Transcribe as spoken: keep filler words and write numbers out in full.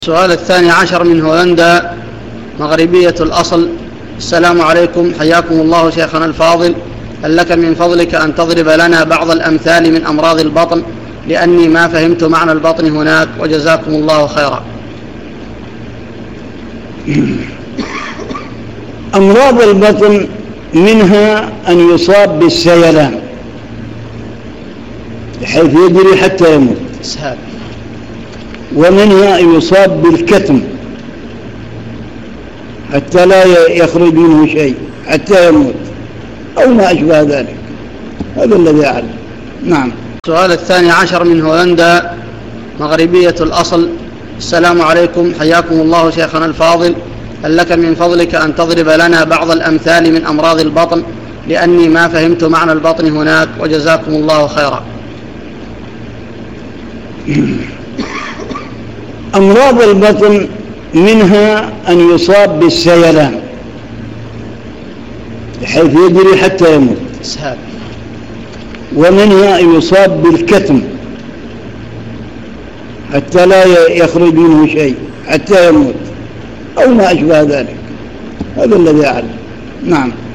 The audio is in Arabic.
السؤال الثاني عشر من هولندا، مغربية الأصل. السلام عليكم، حياكم الله شيخنا الفاضل. هل لك من فضلك أن تضرب لنا بعض الأمثال من أمراض البطن، لأني ما فهمت معنى البطن هناك، وجزاكم الله خيرا. أمراض البطن منها أن يصاب بالسيلان بحيث يجري حتى يموت، ومنها أن يصاب بالكتم حتى لا يخرج منه شيء حتى يموت، أو ما أشبه ذلك. هذا الذي أعلم. نعم. السؤال الثاني عشر من هولندا، مغربية الأصل. السلام عليكم، حياكم الله شيخنا الفاضل. هل لك من فضلك أن تضرب لنا بعض الأمثال من أمراض البطن، لأني ما فهمت معنى البطن هناك، وجزاكم الله خيرا. أمراض البطن منها أن يصاب بالسيلان بحيث يجري حتى يموت، ومنها أن يصاب بالكتم حتى لا يخرج منه شيء حتى يموت، أو ما أشبه ذلك. هذا الذي أعلم. نعم.